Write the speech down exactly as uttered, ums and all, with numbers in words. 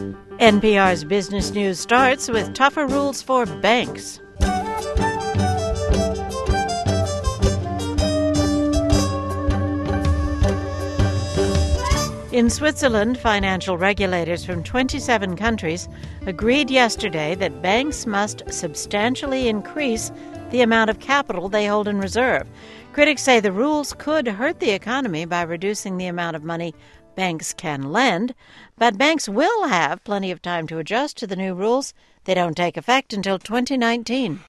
N P R's Business News starts with tougher rules for banks. In Switzerland, financial regulators from twenty-seven countries agreed yesterday that banks must substantially increase the amount of capital they hold in reserve. Critics say the rules could hurt the economy by reducing the amount of money banks can lend, but banks will have plenty of time to adjust to the new rules. They don't take effect until twenty nineteen.